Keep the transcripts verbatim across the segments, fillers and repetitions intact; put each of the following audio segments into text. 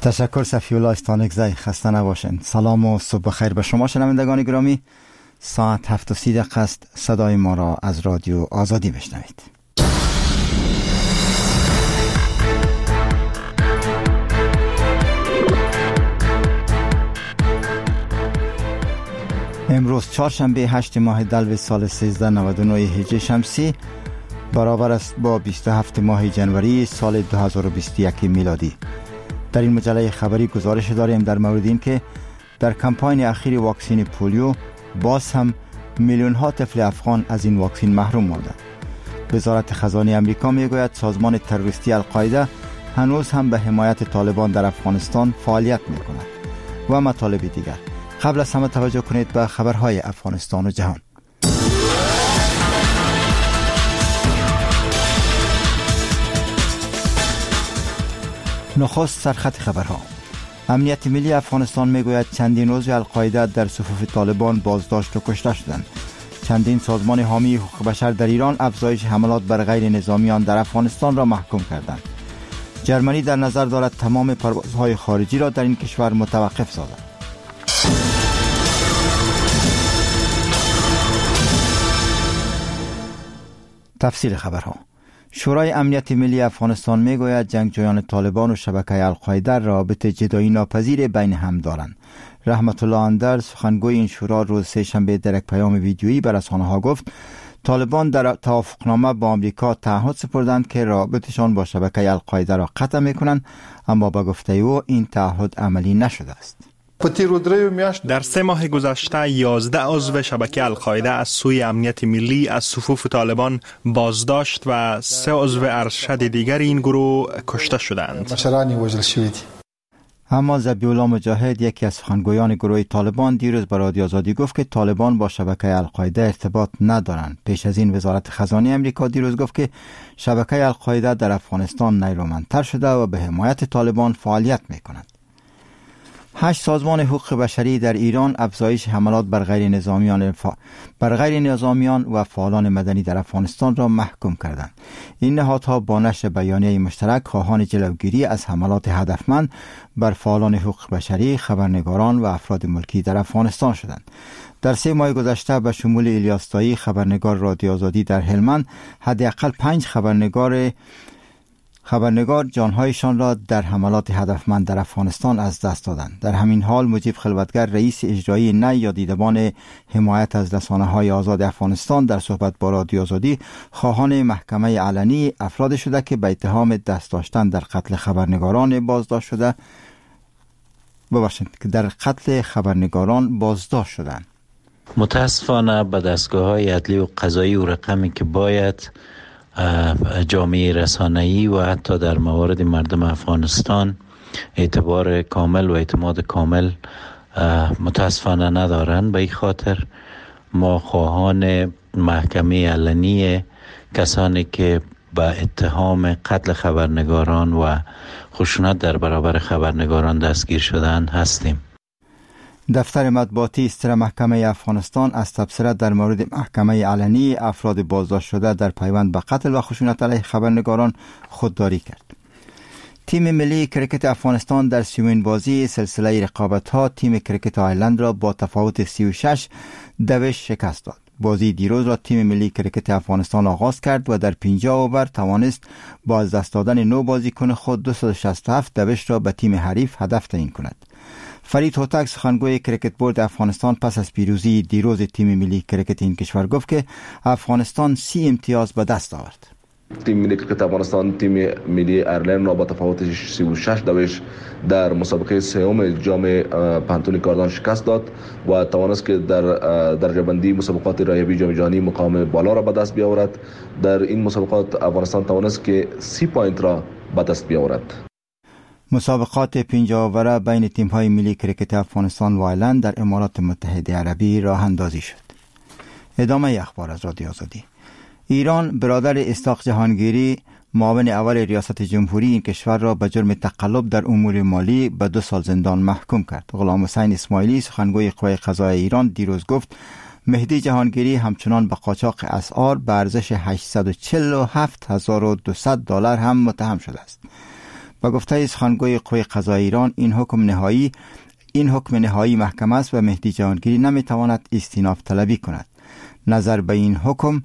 تشکر صفی‌الله استانکزی. خسته نباشین. سلام و صبح بخیر به شما شنوندگان گرامی. ساعت هفت و سی دقیقه است. صدای ما را از رادیو آزادی بشنوید. امروز چهارشنبه هشت ماه دلو سال سیزده نود و نه هجری شمسی برابر است با بیست و هفت ماه جنوری سال دو هزار و بیست و یک میلادی. در این مجله خبری گزارش داریم در مورد این که در کمپاین اخیر واکسن پولیو باز هم میلیون ها طفل افغان از این واکسن محروم ماندند. وزارت خزانه امریکا میگوید سازمان تروریستی القاعده هنوز هم به حمایت طالبان در افغانستان فعالیت میکند و مطالب دیگر. قبل از همه توجه کنید به خبرهای افغانستان و جهان. نخست سرخط خبرها. امنیت ملی افغانستان میگوید چندین عضو القاعده در صفوف طالبان بازداشت و کشته شدند. چندین سازمان حامی حقوق بشر در ایران افزایش حملات بر غیر نظامیان در افغانستان را محکوم کردند. جرمنی در نظر دارد تمام پروازهای خارجی را در این کشور متوقف سازد. تفصیل خبرها. شورای امنیت ملی افغانستان میگوید جنگجویان طالبان و شبکه القاعده رابطه جدایی ناپذیر بین هم دارند. رحمت الله اندر سخنگوی این شورا روز سه‌شنبه در یک پیام ویدیویی به رسانه‌ها گفت طالبان در توافقنامه با آمریکا تعهد سپردند که رابطشان با شبکه القاعده را قطع میکنند، اما به گفته او این تعهد عملی نشده است. در سه ماه گذشته یازده عضو شبکه القاعده از سوی امنیت ملی از صفوف طالبان بازداشت و سه عضو ارشد دیگر این گروه کشته شدند. اما ذبیح‌الله مجاهد یکی از سخنگویان گروه طالبان دیروز به رادیو آزادی گفت که طالبان با شبکه القاعده ارتباط ندارند. پیش از این وزارت خزانه امریکا دیروز گفت که شبکه القاعده در افغانستان نیرومندتر شده و به حمایت طالبان فعالیت می‌کند. هشت سازمان حقوق بشری در ایران افزایش حملات بر غیر نظامیان ف... بر غیر نظامیان و فعالان مدنی در افغانستان را محکوم کردند. این نهادها با نشر بیانیه مشترک خواهان جلوگیری از حملات هدفمند بر فعالان حقوق بشری، خبرنگاران و افراد ملکی در افغانستان شدند. در سه ماه گذشته به شمول الیاس طایی خبرنگار رادیو آزادی در هلمند حداقل پنج خبرنگار خبرنگار جانهایشان را در حملات هدفمند در افغانستان از دست دادند. در همین حال مجیب خلوتگر رئیس اجرایی نی یا دیدبان حمایت از رسانه‌های آزاد افغانستان در صحبت با رادیو آزادی خواهان محکمه علنی افراد شده که به اتهام دست داشتن در قتل خبرنگاران بازداشت شده ببخشید که در قتل خبرنگاران بازداشت شدند. متاسفانه به دستگاه‌های عدلی و قضایی و رقمی که باید جامعه رسانه‌ای و حتی در موارد مردم افغانستان اعتبار کامل و اعتماد کامل متاسفانه ندارند. به این خاطر ما خواهان محکمه علنی کسانی که به اتهام قتل خبرنگاران و خشونت در برابر خبرنگاران دستگیر شدند هستیم. دفتر مطبوعاتی استر محکمه افغانستان از تبصره در مورد محکمه علنی افراد بازداشت شده در پیوند به قتل و خشونت علیه خبرنگاران خودداری کرد. تیم ملی کرکت افغانستان در سیومین بازی سلسله رقابت‌ها تیم کرکت آیلند را با تفاوت سی و شش دوش شکست داد. بازی دیروز را تیم ملی کرکت افغانستان آغاز کرد و در پنجاه اوور توانست با از دست دادن نو بازیکن خود دویست و شصت و هفت دوش را به تیم حریف هدف تعیین کند. فرید هوتک سخنگوی کرکت بورد افغانستان پس از پیروزی دیروز تیم ملی کرکت این کشور گفت که افغانستان سی امتیاز به دست آورد. تیم ملی کرکت افغانستان تیم ملی ایرلند را با تفاوت سی و شش دوش در مسابقه سوم جام پانتون کاردان شکست داد و توانست که در درجه بندی مسابقات رایبی جام جهانی مقام بالا را به دست بیاورد. در این مسابقات افغانستان توانست که سی پوینت را به دست بیاورد. مسابقات پنجاه اوره بین تیم‌های ملی کرکت افغانستان و آیلند در امارات متحده عربی راه اندازی شد. ادامه اخبار از رادیو آزادی. ایران برادر اسحاق جهانگیری معاون اول ریاست جمهوری این کشور را به جرم تقلب در امور مالی به دو سال زندان محکوم کرد. غلام حسین اسماعیلی سخنگوی قوه قضاییه ایران دیروز گفت مهدی جهانگیری همچنان به قاچاق اسعار به ارزش هشتصد و چهل و هفت هزار و دویست دلار هم متهم شده است. به گفته سخنگوی قوه قضاییه ایران این حکم نهایی این حکم نهایی محکمه است و مهدی جهانگیری نمیتواند استیناف طلبی کند. نظر به این حکم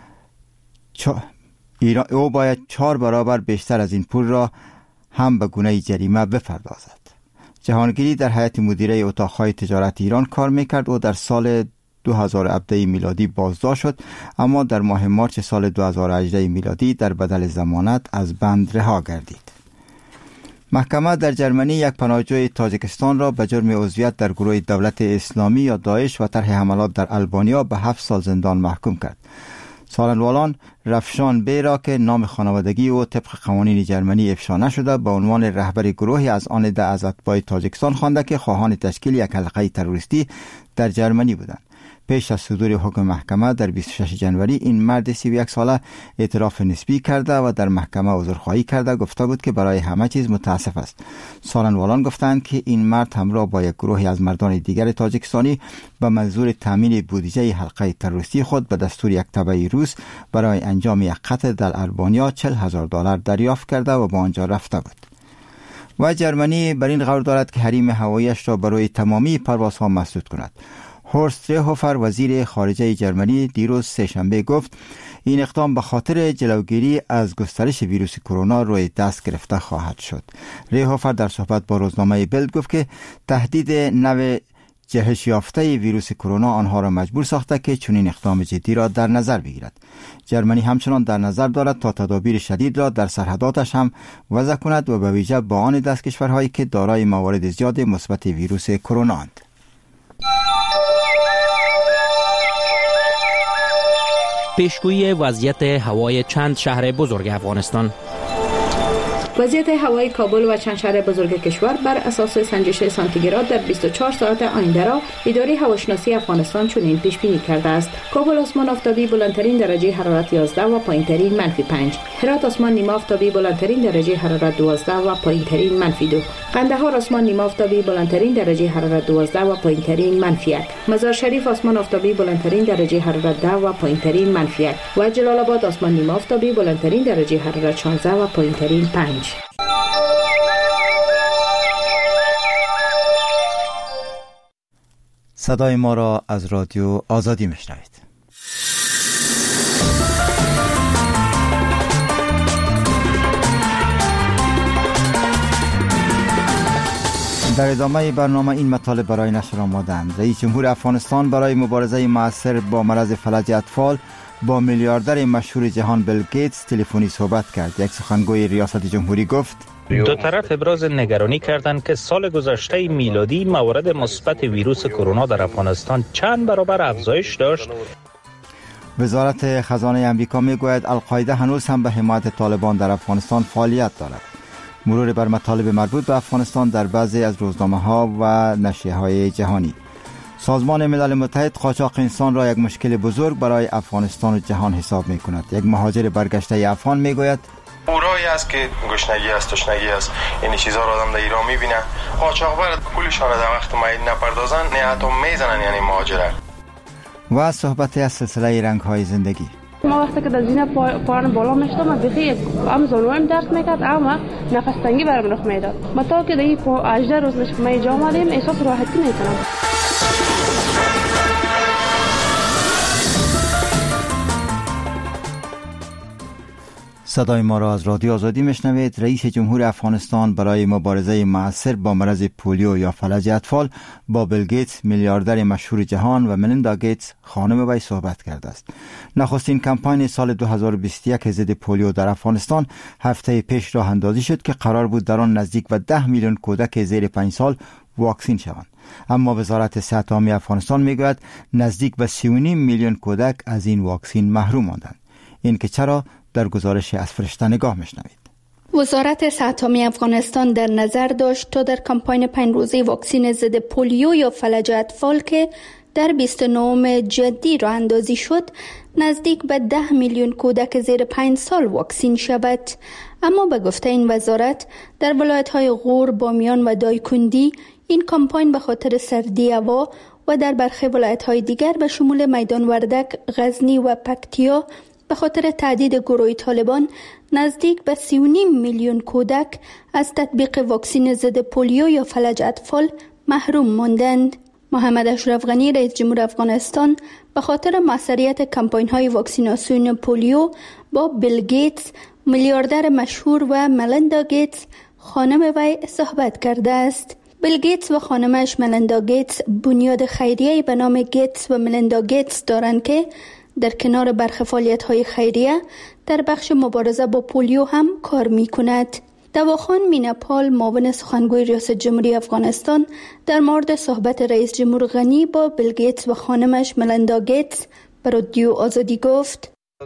ایران او باید چهار برابر بیشتر از این پول را هم به گونه جریمه بپردازد. جهانگیری در هیئت مدیره اتاقهای تجارت ایران کار میکرد و در سال دو هزار و هفده میلادی بازداشت شد، اما در ماه مارس سال دو هزار و هجده میلادی در بدل ضمانت از بند رها گردید. محکمه در جرمنی یک پناهجوی تاجیکستان را به جرم عضویت در گروه دولت اسلامی یا داعش و طرح حملات در البانیا به هفت سال زندان محکوم کرد. سالنوالان رفشان بی را که نام خانوادگی او طبق قوانین جرمنی افشا نشده به عنوان رهبر گروهی از آن ده از اتباع تاجیکستان خوانده که خواهان تشکیل یک حلقه تروریستی در جرمنی بودند. پیش از صدور حکم محکمه در بیست و شش ژانویه این مرد سی و یک ساله اعتراف نسبی کرده و در محکمه عذرخواهی کرده گفته بود که برای همه چیز متاسف است. سالنوالان گفتند که این مرد همراه با یک گروهی از مردان دیگر تاجیکستانی به منظور تامین بودجه حلقه تروریستی خود به دستور یک تبع روس برای انجام یک قتل در البانیا چهل هزار دلار دریافت کرده و به آنجا رفته بود. و جرمنی بر این قرار دارد که حریم هواییش را برای تمامی پروازها مسدود کند. هورست ریهوفر وزیر خارجه جرمنی دیروز سه‌شنبه گفت این اقدام به خاطر جلوگیری از گسترش ویروس کرونا روی دست گرفته خواهد شد. ریهوفر در صحبت با روزنامه بلد گفت که تهدید نو جهش یافته ویروس کرونا آنها را مجبور ساخته که چنین اقدام جدی را در نظر بگیرد. جرمنی همچنان در نظر دارد تا تدابیر شدید را در سرحداتش هم وضع کند و به ویژه با آن دست کشورهایی که دارای موارد زیاد مثبت ویروس کرونا اند. پیشگویی وضعیت هوای چند شهر بزرگ افغانستان. وضعیت هوای کابل و چند شهر بزرگ کشور بر اساس سنجش سانتیگراد در بیست و چهار ساعت آینده را اداره هواشناسی افغانستان چنین پیش بینی کرده است: کابل آسمان آفتابی بلندترین درجه حرارت یازده و پایینترین منفی پنج، هرات آسمان نیمه آفتابی بلندترین درجه حرارت دوازده و پایینترین منفی دو، قندهار آسمان نیمه آفتابی بلندترین درجه حرارت دوازده و پایینترین منفی یک، مزار شریف آسمان آفتابی بلندترین درجه حرارت ده و پایینترین منفی یک و جلال آباد آسمان نیمه آفتابی بلندترین درجه حرارت شانزده و پایینترین پنج. صدای ما را از رادیو آزادی میشنوید. در ادامه برنامه این مطالب برای نشر آمدند. رئیس جمهور افغانستان برای مبارزه مؤثر با مرض فلج اطفال با میلیاردر مشهور جهان بیل گیتس تلفنی صحبت کرد. یک سخنگوی ریاست جمهوری گفت دو طرف ابراز نگرانی کردند که سال گذشته میلادی موارد مثبت ویروس کرونا در افغانستان چند برابر افزایش داشت. وزارت خزانه امریکا میگوید القاعده هنوز هم به حمایت طالبان در افغانستان فعالیت دارد. مرور بر مطالب مربوط به افغانستان در بعضی از روزنامه‌ها و نشریه‌های جهانی. سازمان ملل متحد قاچاق انسان را یک مشکل بزرگ برای افغانستان و جهان حساب می‌کند. یک مهاجر برگشته افغان میگوید اورایی است که گشنگی است، تشنگی است، این چیزا را آدم در ایران می‌بینه. قاچاقبر پولشان در وقت معین نپردازن نه حتی میزنن، یعنی مهاجره. و صحبت از سلسله رنگ‌های زندگی. ما وقتی که در زینه پایان بالا میشتم بخی هم زانویم درد میکرد اما نفس تنگی برام رخ میداد. ما تا که دیگه هجده روز نش ما اینجا آمدیم احساس راحتی میکنم. صدای ما را از رادیو آزادی میشنوید. رئیس جمهور افغانستان برای مبارزه مؤثر با مرض پولیو یا فلج اطفال با بیل گیتس میلیاردر مشهور جهان و ملیندا گیتس خانم وی صحبت کرده است. نخستین کمپاین سال دو هزار و بیست و یک ضد پولیو در افغانستان هفته پیش راه اندازی شد که قرار بود در آن نزدیک به ده میلیون کودک زیر پنج سال واکسین شوند. اما وزارت صحت عامه افغانستان میگوید نزدیک به سی و نیم میلیون کودک از این واکسین محروم ماندند. این که چرا در گزارش از فرشته نگاه میشنوید. وزارت صحت عامه افغانستان در نظر داشت تا در کمپاین پنج روزه واکسین ضد پولیو یا فلج اطفال که در بیست و نهم جدی راه اندازی شد نزدیک به ده میلیون کودک زیر پنج سال واکسین شود. اما به گفته این وزارت در ولایت‌های غور، بامیان و دایکندی این کمپاین به خاطر سردی هوا و در برخی ولایت‌های دیگر به شمول میدان وردک، غزنی و پکتیا به خاطر تهدید گروه طالبان نزدیک به سی و نیم میلیون کودک از تطبیق واکسن ضد پولیو یا فلج اطفال محروم ماندند. محمد اشرف غنی رئیس جمهور افغانستان به خاطر موثریت کمپاین های واکسیناسیون پولیو با بیل گیتس، میلیاردر مشهور و ملندا گیتس خانم وی صحبت کرده است. بیل گیتس و خانمش ملندا گیتس بنیاد خیریه به نام گیتس و ملندا گیتس دارند که در کنار برخی فعالیت‌های خیریه در بخش مبارزه با پولیو هم کار می‌کند. دواخان مینا پال معاون سخنگوی ریاست جمهوری افغانستان در مورد صحبت رئیس جمهور غنی با بیل گیتس و خانمش ملندا گیتس به رادیو آزادی گفت: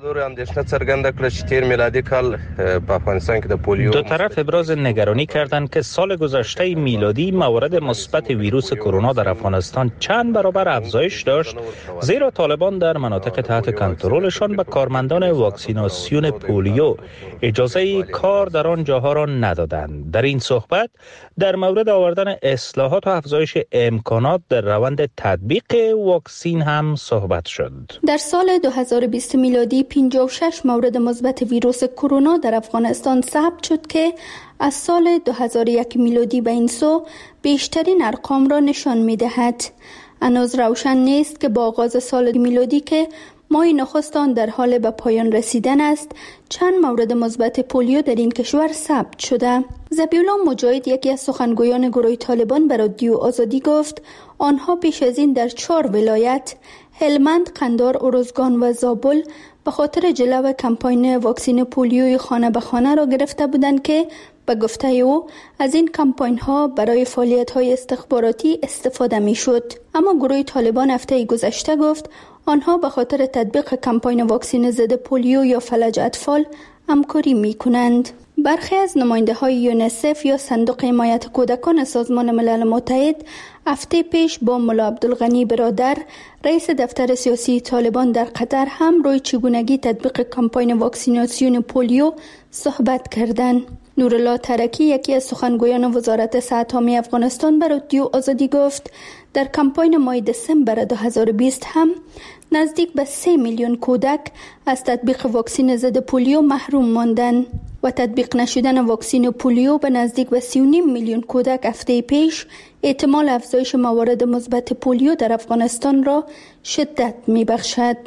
دو طرف ابراز نگرانی کردند که سال گذشته میلادی موارد مثبت ویروس کرونا در افغانستان چند برابر افزایش داشت، زیرا طالبان در مناطق تحت کنترلشان به کارمندان واکسیناسیون پولیو اجازه کار در آن جاها را ندادند. در این صحبت در مورد آوردن اصلاحات و افزایش امکانات در روند تطبیق واکسن هم صحبت شد. در سال دو هزار و بیست میلادی پنجاه و شش مورد مثبت ویروس کرونا در افغانستان ثبت شد که از سال دو هزار و یک میلادی به این سو بیشترین ارقام را نشان می‌دهد. هنوز روشن نیست که با آغاز سال میلادی که ماه نخست آن در حال به پایان رسیدن است، چند مورد مثبت پولیو در این کشور ثبت شده. ذبیح الله مجاهد، یکی از سخنگویان گروه طالبان، به رادیو آزادی گفت آنها پیش از این در چهار ولایت هلمند، قندهار، ارزگان و زابل به خاطر جلو کمپاین واکسن پولیوی خانه به خانه را گرفته بودند که به گفته او از این کمپاین ها برای فعالیت های استخباراتی استفاده می شد. اما گروه طالبان هفته گذشته گفت آنها به خاطر تطبیق کمپاین واکسن ضد پولیو یا فلج اطفال همکاری می کنند. برخی از نماینده های یونیسف یا صندوق حمایت کودکان سازمان ملل متحد هفته پیش با ملا عبدالغنی برادر، رئیس دفتر سیاسی طالبان در قطر، هم روی چگونگی تطبیق کمپاین واکسیناسیون پولیو صحبت کردند. نورالله ترکی، یکی از سخنگویان وزارت صحت عامه افغانستان، به رادیو آزادی گفت در کمپاین ماه دسامبر دو هزار و بیست هم نزدیک به سه میلیون کودک از تطبیق واکسن ضد پولیو محروم ماندند و تطبیق نشدن واکسن پولیو به نزدیک به سی و نیم میلیون کودک هفته پیش احتمال افزایش موارد مثبت پولیو در افغانستان را شدت می‌بخشد.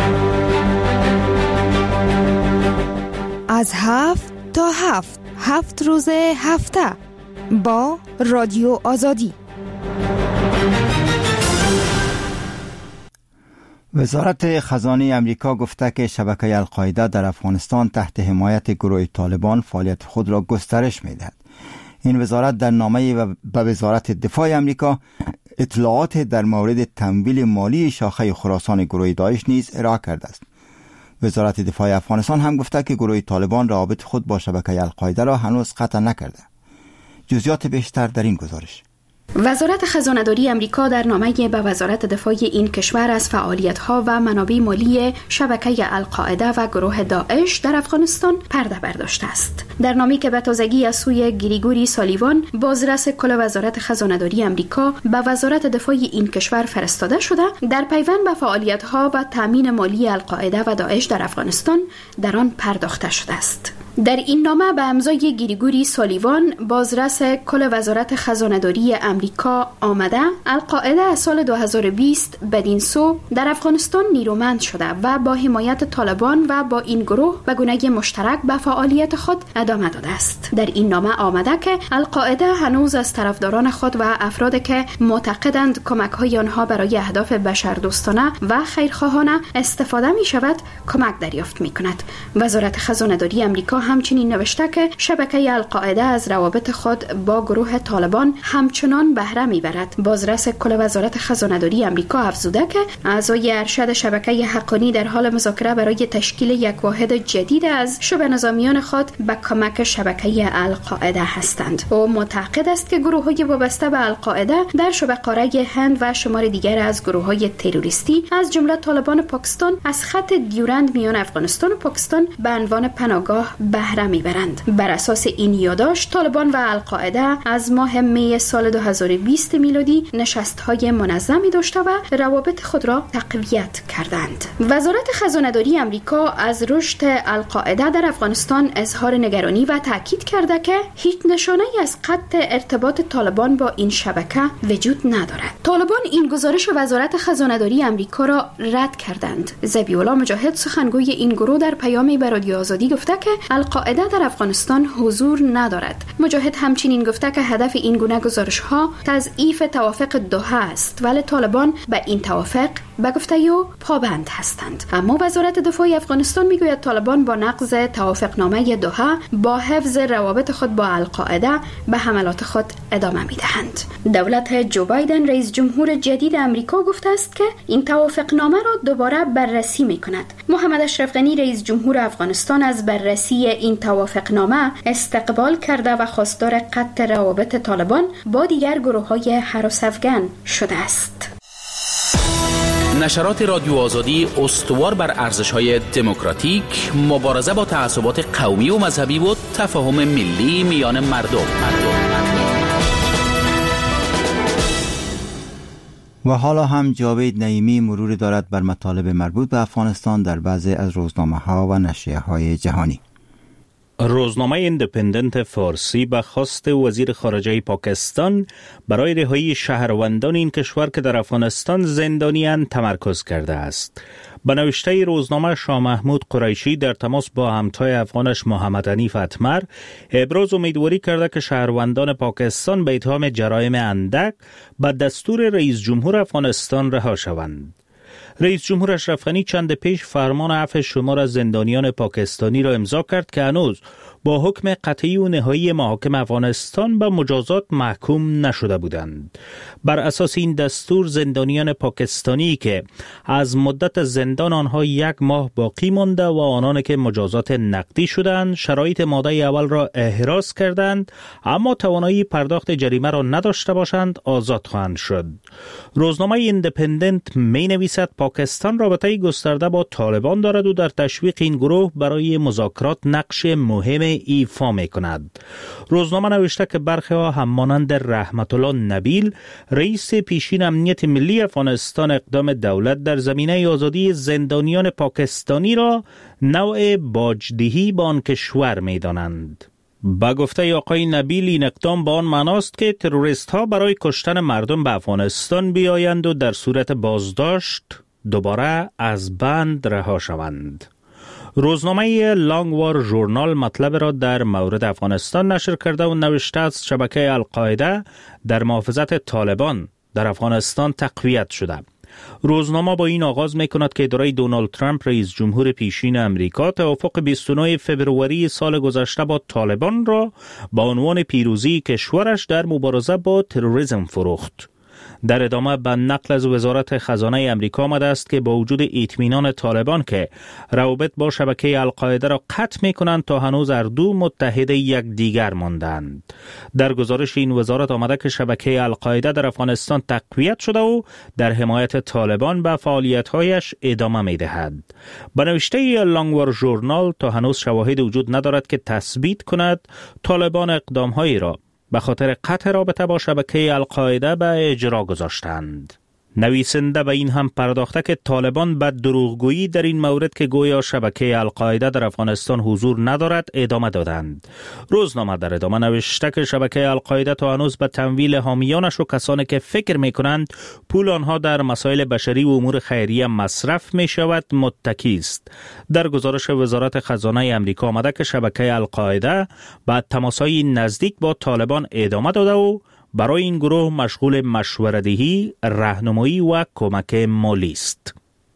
از هفت تا هفت هفت روز هفته با رادیو آزادی. وزارت خزانه امریکا گفته که شبکه القاعده در افغانستان تحت حمایت گروه طالبان فعالیت خود را گسترش می‌دهد. این وزارت در نامه به وزارت دفاع امریکا اطلاعات در مورد تمویل مالی شاخه خراسان گروه داعش نیز ارائه کرده است. وزارت دفاع افغانستان هم گفته که گروه طالبان روابط خود با شبکه القاعده را هنوز قطع نکرده. جزئیات بیشتر در این گزارش. وزارت خزانه‌داری امریکا در نامه به وزارت دفاع این کشور از فعالیت‌ها و منابع مالی شبکه القاعده و گروه داعش در افغانستان پرده برداشته است. در نامه‌ای که به تازگی از سوی گریگوری سالیوان، بازرس کل وزارت خزانه‌داری امریکا، به وزارت دفاع این کشور فرستاده شده، در پیوند به فعالیت‌ها و تامین مالی القاعده و داعش در افغانستان در آن پرداخته شده است. در این نامه به امضای گریگوری سالیوان، بازرس کل وزارت خزانه‌داری امریکا آمده، القاعده از سال دو هزار و بیست بدین سو در افغانستان نیرومند شده و با حمایت طالبان و با این گروه به گونه مشترک به فعالیت خود ادامه داده است. در این نامه آمده که القاعده هنوز از طرفداران خود و افرادی که معتقدند کمک‌های آنها برای اهداف بشردوستانه و خیرخواهانه استفاده می شود کمک دریافت می کند. وزارت خزانه‌داری امریکا همچنین نوشته که شبکه القاعده از روابط خود با گروه طالبان همچنان بهره میبرد. بازرس کل وزارت خزانه‌داری امریکا افزوده که اعضای ارشد شبکه حقانی در حال مذاکره برای تشکیل یک واحد جدید از شبه نظامیان خود به کمک شبکه القاعده هستند. او معتقد است که گروه‌های وابسته به القاعده در شبه قاره هند و شمار دیگر از گروه‌های تروریستی از جمله طالبان پاکستان از خط دیورند میان افغانستان و پاکستان به عنوان پناهگاه بهره میبرند. بر اساس این یادداشت طالبان و القاعده از ماه می سال دو هزار و بیست میلادی نشست‌های منظمی داشته و روابط خود را تقویت کردند. وزارت خزانه‌داری امریکا از رشد القاعده در افغانستان اظهار نگرانی و تاکید کرده که هیچ نشانه‌ای از قطع ارتباط طالبان با این شبکه وجود ندارد. طالبان این گزارش وزارت خزانه‌داری امریکا را رد کردند. ذبیح‌الله مجاهد سخنگوی این گروه در پیامی به رادیو آزادی گفته که القاعده در افغانستان حضور ندارد. مجاهد همچنین گفته که هدف این گونه گزارش‌ها تضعیف توافق دوحه است، ولی طالبان به این توافق به گفته او پابند هستند. اما وزارت دفاع افغانستان میگوید طالبان با نقض توافقنامه دوحه با حفظ روابط خود با القاعده به حملات خود ادامه میدهند. دولت جو بایدن رئیس جمهور جدید امریکا گفته است که این توافقنامه را دوباره بررسی میکند. محمد اشرف غنی رئیس جمهور افغانستان از بررسی این توافقنامه استقبال کرده و خواستار قطع روابط طالبان با دیگر گروه‌های هراس افغان شده است. نشرات رادیو آزادی استوار بر ارزش‌های دموکراتیک، مبارزه با تعصبات قومی و مذهبی و تفاهم ملی میان مردم. و حالا هم جاوید نعیمی مرور دارد بر مطالب مربوط به افغانستان در بعضی از روزنامه‌ها و نشریه‌های جهانی. روزنامه ایندیپندنت فارسی به خواست وزیر خارجه پاکستان برای رهایی شهروندان این کشور که در افغانستان زندانی‌اند تمرکز کرده است. به نوشته روزنامه شاه محمود قریشی در تماس با همتای افغانش محمد حنیف اتمر ابراز امیدواری کرده که شهروندان پاکستان به اتهام جرایم اندک به دستور رئیس جمهور افغانستان رها شوند. رئیس جمهور اشرف غنی چند پیش فرمان عفو شمار از زندانیان پاکستانی را امضا کرد که هنوز با حکم قطعی و نهایی محاکم افغانستان به مجازات محکوم نشده بودند. بر اساس این دستور زندانیان پاکستانی که از مدت زندان آنها یک ماه باقی مانده و آنان که مجازات نقدی شدند شرایط ماده اول را احراز کردند اما توانایی پرداخت جریمه را نداشته باشند آزاد خواهند شد. روزنامه ایندیپندنت می نویسد پاکستان رابطه گسترده با طالبان دارد و در تشویق این گروه برای مذاکرات نقش مهم ایفا می کند. روزنامه نوشته که برخی ها هم مانند رحمت الله نبیل رئیس پیشین امنیت ملی افغانستان اقدام دولت در زمینه آزادی زندانیان پاکستانی را نوع باجدهی به آن کشور می دانند. با گفته آقای نبیل این اقدام با آن معناست که تروریست ها برای کشتن مردم به افغانستان بیایند و در صورت بازداشت دوباره از بند رها شوند. روزنامه لانگوار ژورنال مطلب را در مورد افغانستان نشر کرده و نوشته از شبکه القاعده در محافظت طالبان در افغانستان تقویت شده. روزنامه با این آغاز می کند که اداره دونالد ترامپ رئیس جمهور پیشین امریکا توافق بیست و نه فوریه سال گذشته با طالبان را با عنوان پیروزی کشورش در مبارزه با تروریسم فروخت. در ادامه به نقل از وزارت خزانه امریکا آمده است که با وجود اطمینان طالبان که روابط با شبکه القاعده را قطع می کنند تا هنوز هر دو متحد یک دیگر ماندند. در گزارش این وزارت آمده که شبکه القاعده در افغانستان تقویت شده و در حمایت طالبان به فعالیت‌هایش ادامه می دهد. به نوشته لانگوار ژورنال تا هنوز شواهد وجود ندارد که تثبیت کند طالبان اقدام‌هایی را به خاطر قطع رابطه با شبکه القاعده به اجرا گذاشتند. نویسنده به این هم پرداخته که طالبان به دروغگویی در این مورد که گویا شبکه القاعده در افغانستان حضور ندارد ادامه دادند. روزنامه در ادامه نوشته که شبکه القاعده تا هنوز به تمویل حامیانش و کسانی که فکر می کنند پول آنها در مسائل بشری و امور خیریه مصرف می شود متکی است. در گزارش وزارت خزانه امریکا آمده که شبکه القاعده بعد تماسهای نزدیک با طالبان ادامه داده و برای این گروه مشغول مشوره‌دهی، راهنمایی و کمک مالی است.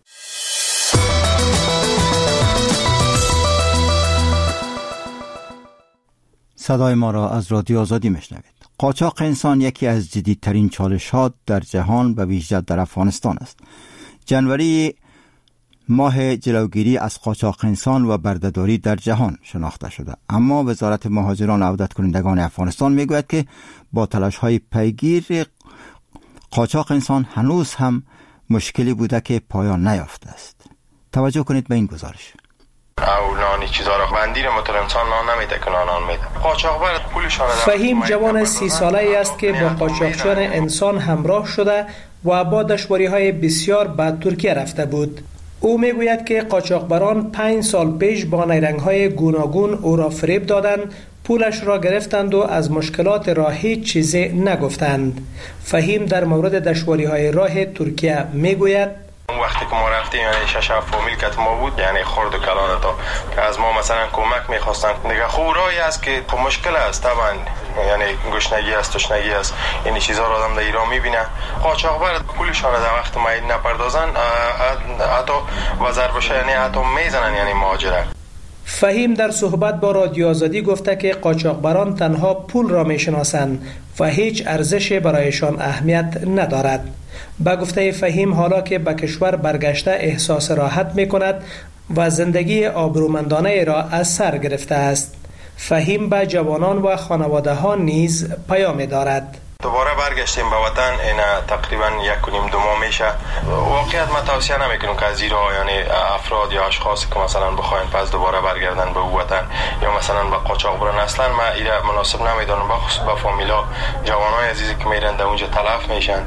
صدای ما را از رادیو آزادی میشنوید. قاچاق انسان یکی از جدیدترین چالش‌ها در جهان و ویژه در افغانستان است. جنوری ماه جلوگیری از قاچاق انسان و بردهداری در جهان شناخته شده، اما وزارت مهاجران و عودت کنندگان افغانستان میگوید که با تلاش‌های پیگیر قاچاق انسان هنوز هم مشکلی بوده که پایان نیافته است. توجه کنید به این گزارش. او نانی چیزا را بندیر متر انسان نان نمیده که نان میده. قاچاقبر پولشان. فهیم جوان سی ساله ای است که با قاچاقچیان انسان همراه شده و با دشواری‌های بسیار به ترکیه رفته بود. او میگوید که قاچاقبران پنج سال پیش با نیرنگ‌های گوناگون او را فریب دادند، پولش را گرفتند و از مشکلات راه هیچ چیزی نگفتند. فهیم در مورد دشواری‌های راه ترکیه میگوید اون وقتی که ما رفتیم یعنی شش هفت فامیل که ما بود، یعنی خرد و کلان تا که از ما مثلا کمک میخواستن. دیگه خورایی است که مشکل است طبعا، یعنی گشنگی است، تشنگی است، این چیزا رو آدم در ایران میبینه. قاچاقبر پولشان در وقت ما نپردازن حتی وزر بشه، یعنی حتی میزنن، یعنی مهاجره. فهیم در صحبت با رادیو آزادی گفته که قاچاقبران تنها پول را میشناسند و هیچ ارزشی برایشان اهمیت ندارد. با گفته فهیم حالا که به کشور برگشته احساس راحت می کند و زندگی آبرومندانه را از سر گرفته است. فهیم به جوانان و خانواده ها نیز پیام دارد. دوباره برگشتیم به وطن، این تقریبا یک و نیم دو ماه میشه. واقعیت من توصیه نمیکنم که از ایران یعنی افراد یا اشخاصی که مثلا بخواین پس دوباره برگردن به وطن یا مثلا به قاچاق برن، اصلا من ایران مناسب نمیدونم، بخصوص به فامیلا جوانای عزیزی که میرن در اونجا تلف میشن.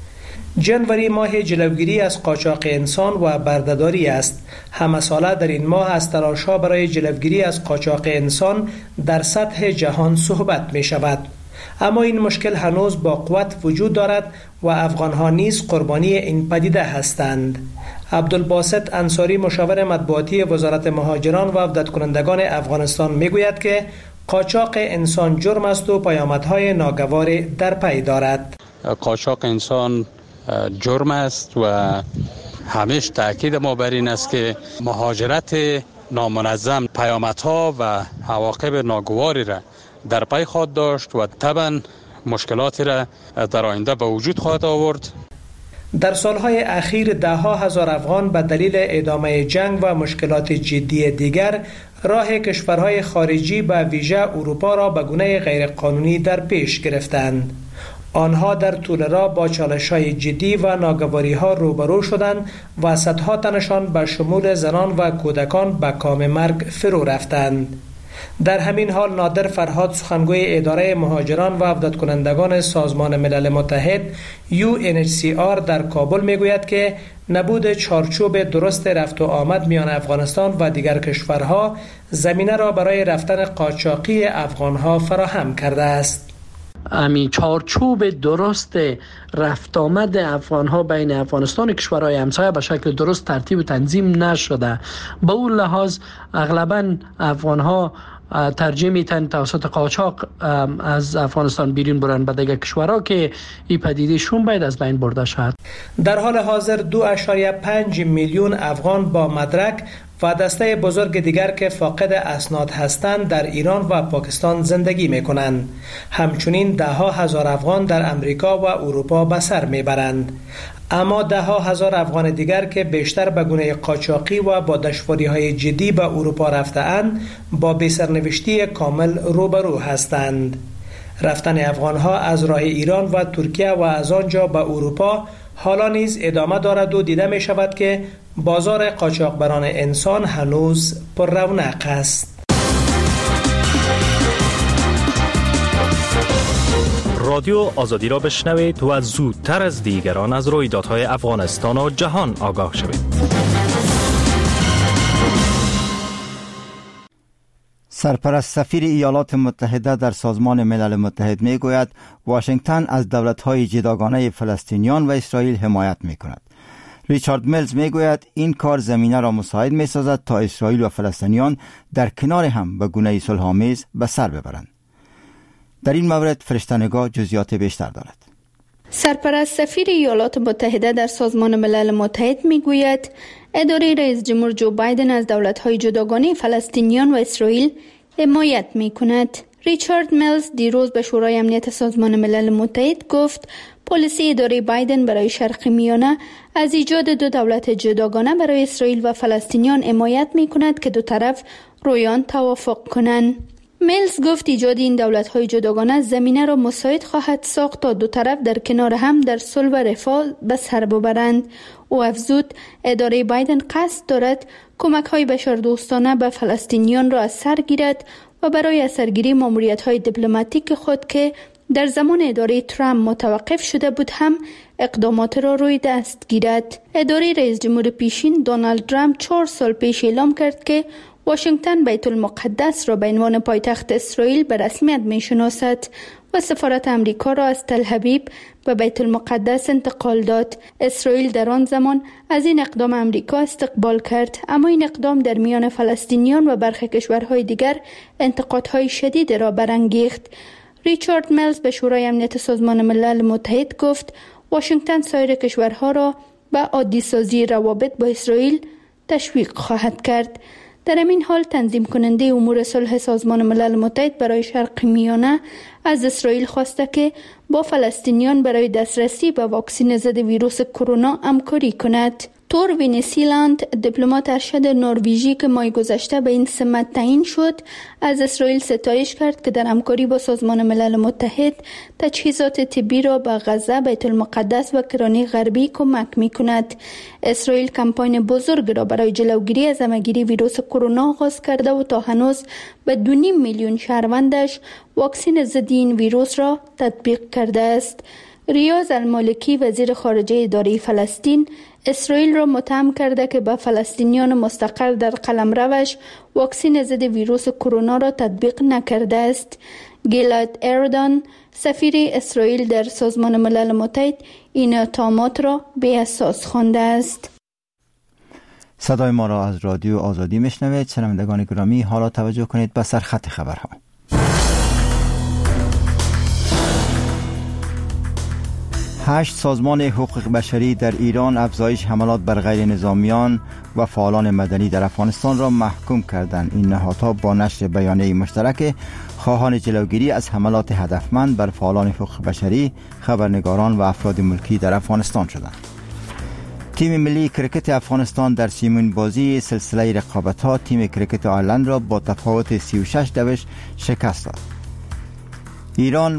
جنوری ماه جلوگیری از قاچاق انسان و بردهداری است. همه ساله در این ماه از تلاش‌ها برای جلوگیری از قاچاق انسان در سطح جهان صحبت می شود. اما این مشکل هنوز با قوت وجود دارد و افغان‌ها نیز قربانی این پدیده هستند. عبدالباسط انصاری مشاور مطبوعاتی وزارت مهاجران و عودت کنندگان افغانستان میگوید که قاچاق انسان جرم است و پیامدهای ناگواری در پی دارد. قاچاق انسان جرم است و همیشه تاکید ما بر این است که مهاجرت نامنظم پیامدها و عواقب ناگواری را در پی خواهد داشت و طبعا مشکلاتی را در آینده به وجود خواهد آورد. در سالهای اخیر ده ها هزار افغان به دلیل ادامه جنگ و مشکلات جدی دیگر راه کشورهای خارجی به ویژه اروپا را به گونه غیرقانونی در پیش گرفتند. آنها در طول راه با چالش‌های جدی و ناگواری‌ها روبرو شدند و صدها تنشان به شمول زنان و کودکان به کام مرگ فرو رفتند. در همین حال نادر فرهاد سخنگوی اداره مهاجران و عودت کنندگان سازمان ملل متحد یو ان اچ سی آر در کابل میگوید که نبود چارچوب درست رفت و آمد میان افغانستان و دیگر کشورها زمینه را برای رفتن قاچاقی افغانها فراهم کرده است. امی چارچوب درست رفت آمد افغان ها بین افغانستان و کشورهای همسایه به شکل درست ترتیب و تنظیم نشده. به اون لحاظ اغلباً افغان ها ترجیح میتن توسط قاچاق از افغانستان بیرون برن به دیگر کشورها که این پدیده شون باید از بین برده شد. در حال حاضر دو اشاریه پنج میلیون افغان با مدرک و دسته بزرگ دیگر که فاقد اسناد هستند در ایران و پاکستان زندگی میکنند. همچنین ده ها هزار افغان در امریکا و اروپا به سر میبرند. اما ده ها هزار افغان دیگر که بیشتر به گونه قاچاقی و با دشواری‌های جدی به اروپا رفته‌اند با بی‌سرنوشتی کامل روبرو هستند. رفتن افغان‌ها از راه ایران و ترکیه و از آنجا به اروپا حالا نیز ادامه دارد و دیده می شود که بازار قاچاقبران انسان هنوز پر رونق است. رادیو آزادی را بشنوید و زودتر از دیگران از رویدادهای افغانستان و جهان آگاه شوید. سرپرست سفیر ایالات متحده در سازمان ملل متحد می گوید واشنگتن از دولت‌های جداگانه فلسطینیان و اسرائیل حمایت می کند. ریچارد میلز می گوید این کار زمینه را مساعد می سازد تا اسرائیل و فلسطینیان در کنار هم به گونه صلح‌آمیز به سر ببرند. در این مورد فرشته‌نگاه جزئیات بیشتر دارد. سرپرست سفیر ایالات متحده در سازمان ملل متحد می گوید اداره رئیس جمهور جو بایدن از دولت‌های جداگانه فلسطینیان و اسرائیل حمایت می کند. ریچارد میلز دیروز به شورای امنیت سازمان ملل متحد گفت پالیسی اداره بایدن برای شرق میانه از ایجاد دو دولت جداگانه برای اسرائیل و فلسطینیان حمایت می کند که دو طرف رویان توافق کنند. میلز گفت ایجاد این دولت‌های جداگانه زمینه را مساعد خواهد ساخت تا دو طرف در کنار هم در صلح و رفاه به سر ببرند. او افزود اداره بایدن قصد دارد کمک‌های بشردوستانه به فلسطینیان را از سر گیرد و برای اثرگیری ماموریت‌های دیپلماتیک خود که در زمان اداره ترامپ متوقف شده بود هم اقدامات را روی دست گیرد. اداره رئیس جمهور پیشین دونالد ترامپ چهار سال پیش اعلام کرد که واشنگتن بیت المقدس را به عنوان پایتخت اسرائیل به رسمیت می‌شناسد و سفارت امریکا را از تل ابیب به بیت المقدس انتقال داد. اسرائیل در آن زمان از این اقدام امریکا استقبال کرد، اما این اقدام در میان فلسطینیان و برخی کشورهای دیگر انتقادهای شدید را برانگیخت. ریچارد میلز به شورای امنیت سازمان ملل متحد گفت واشنگتن سایر کشورها را به عادی سازی روابط با اسرائیل تشویق خواهد کرد. در این حال تنظیم کننده امور صلح سازمان ملل متحد برای شرق میانه از اسرائیل خواسته که با فلسطینیان برای دسترسی به واکسن ضد ویروس کرونا همکاری کند. تور وینسیلاند، دیپلمات ارشد نروژی که ماه گذشته به این سمت تعیین شد، از اسرائیل ستایش کرد که در همکاری با سازمان ملل متحد تجهیزات طبی را به غزه، بیت المقدس و کرانه غربی کمک می کند. اسرائیل کمپاین بزرگ را برای جلوگیری از همه‌گیری ویروس کرونا آغاز کرده و تا هنوز به دو نیم میلیون شهروندش واکسن ضد این ویروس را تطبیق کرده است. ریاض المالکی، وزیر خارجه اداره فلسطین، اسرائیل را متهم کرده که به فلسطینیان مستقر در قلمروش واکسن ضد ویروس کرونا را تطبیق نکرده است. گیلاد اردن، سفیر اسرائیل در سازمان ملل متحد، این اتهامات را بی اساس خوانده است. صدای ما را از رادیو آزادی میشنوید. شنوندگان گرامی، حالا توجه کنید به سرخط خبرها. هشت سازمان حقوق بشری در ایران افزایش حملات بر غیر نظامیان و فعالان مدنی در افغانستان را محکوم کردند. این نهادها با نشر بیانیه مشترک خواهان جلوگیری از حملات هدفمند بر فعالان حقوق بشری، خبرنگاران و افراد ملکی در افغانستان شدند. تیم ملی کرکت افغانستان در سیمین بازی سلسله رقابت‌ها تیم کرکت آیرلند را با تفاوت سی و شش دوش شکست داد. ایران